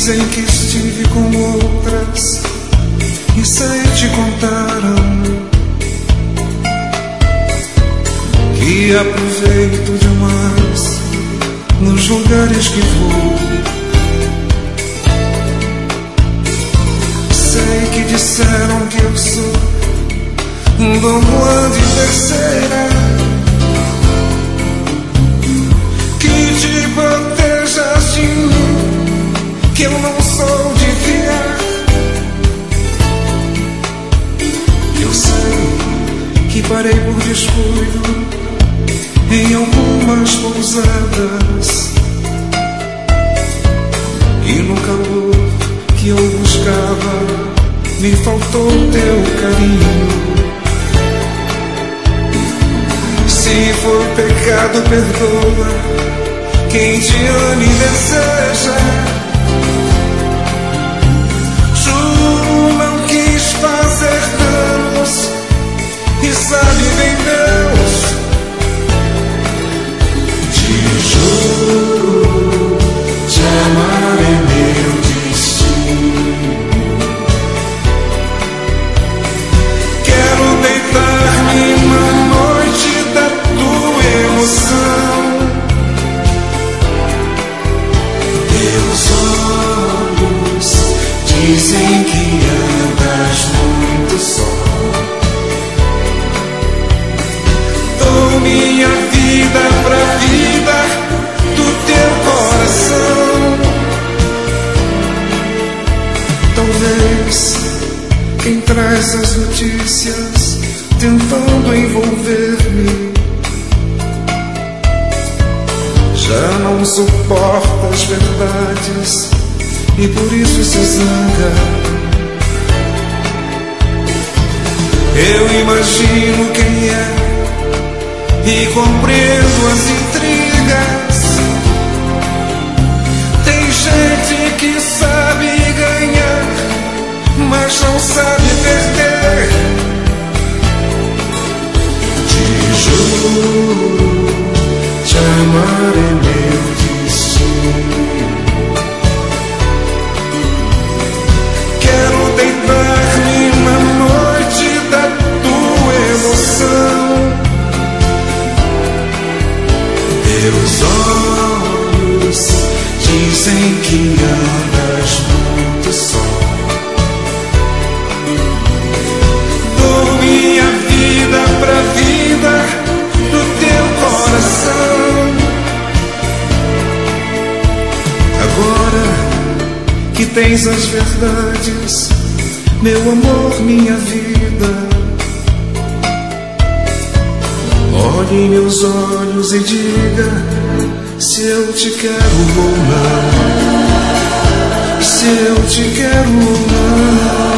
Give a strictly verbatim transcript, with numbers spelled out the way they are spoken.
Dizem que estive com outras e sei te contaram que aproveito demais nos lugares que vou. Sei que disseram que eu sou Dom Juan de terceira, que te protejas de mim, que eu não sou de fiar. Eu sei que parei por descuido em algumas pousadas, e no calor que eu buscava me faltou teu carinho. Se foi pecado, perdoa quem te ama e deseja. Juro, não quis fazer danos, e sabe bem Deus, te juro, te amar é meu destino. Quero deitar-me na noite da tua emoção. Teus olhos dizem que andas muito só. Dou minha vida pra vida do teu coração. Talvez quem traz as notícias tentando envolver-me já não suporta as verdades e por isso se zanga. Eu imagino quem é e compreendo as intrigas. Tem gente que sabe ganhar, mas não sabe perder. Te juro, te amar é meu destino. Quero deitar-me na noite da tua emoção. Teus olhos dizem que andas muito só. Dou minha vida pra vida do teu coração. Agora que tens as verdades, meu amor, minha vida, olhe em meus olhos e diga se eu te quero ou não, se eu te quero ou não.